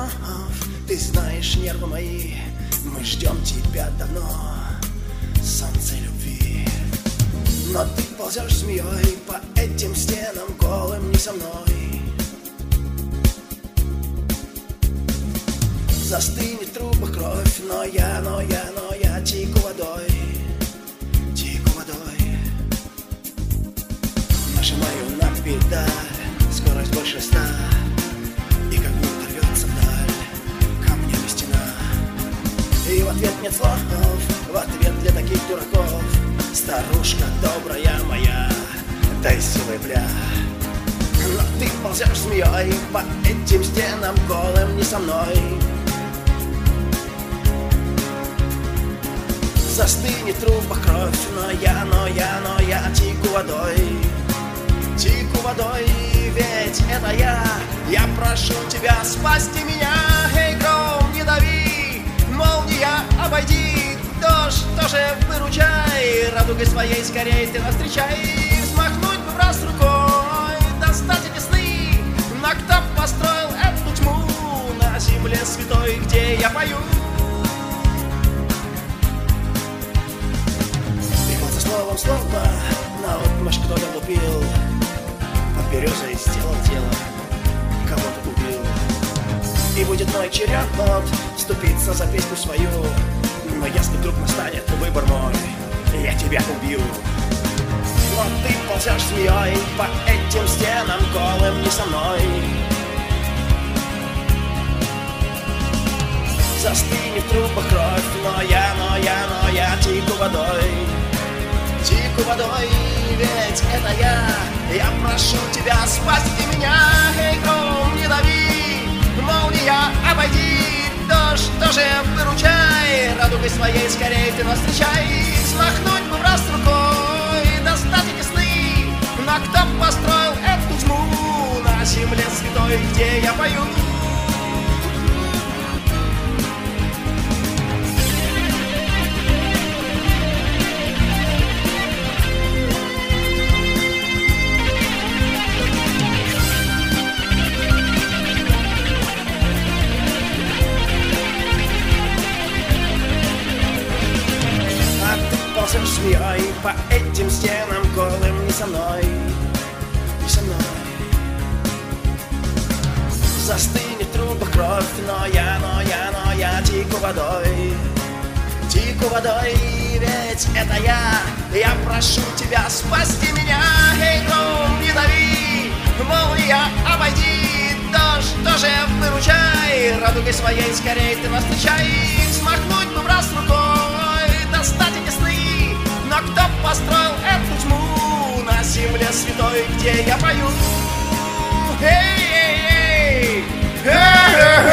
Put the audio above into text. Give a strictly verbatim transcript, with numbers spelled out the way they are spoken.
снов. Ты знаешь, нервы мои, мы ждем тебя давно, солнце любви. Но ты ползешь змеей по этим стенам голым, не со мной. Застынет в трубах кровь, но я, но я, но я теку водой, теку водой. Нажимаю на педаль, скорость больше ста, и как будто рвется вдаль камнями стена. И в ответ нет слов, в ответ для таких дураков: старушка добрая моя, дай силы, бля. Но ты ползешь змеей по этим стенам голым, не со мной. Застынет в трубах кровь, но я, но я, но я теку водой, теку водой, ведь это я. Я прошу тебя спасти меня, эй, гром, не дави, молния, обойди, дождь тоже выручай, радугой своей скорей ты нас встречай. Взмахнуть бы в раз рукой, достать эти сны, но кто построил эту тьму на земле святой, где я пою? Словом слово, наотмашь кто-то лупил, под березой сделал дело, кого-то убил. И будет мой черед вот вступиться за песню свою, но если вдруг настанет выбор мой, я тебя убью. Но ты ползешь змеей по этим стенам голым, не со мной. Застынет в трубах кровь, но я, но я, но я теку водой, теку водой, ведь это я. Я прошу тебя, спасти меня, эй, гром, не дави, молния, обойди, дождь тоже выручай, радугой своей скорей ты нас встречай. Взмахнуть бы в раз рукой, достать эти сны, но кто построил эту тьму на земле святой, где я пою? Ползешь змеей по этим стенам голым, не со мной, не со мной. Застынет в трубах кровь, но я, но я, но я теку водой, теку водой, ведь это я. Я прошу тебя, спасти меня, эй, гром, не дави, молния, обойди, дождь тоже выручай, радугой своей скорей ты нас встречай. Взмахнуть бы в раз рукой, достать эти сны, но кто построил эту тьму на земле святой, где я пою? Эй, эй, эй, эй, эй.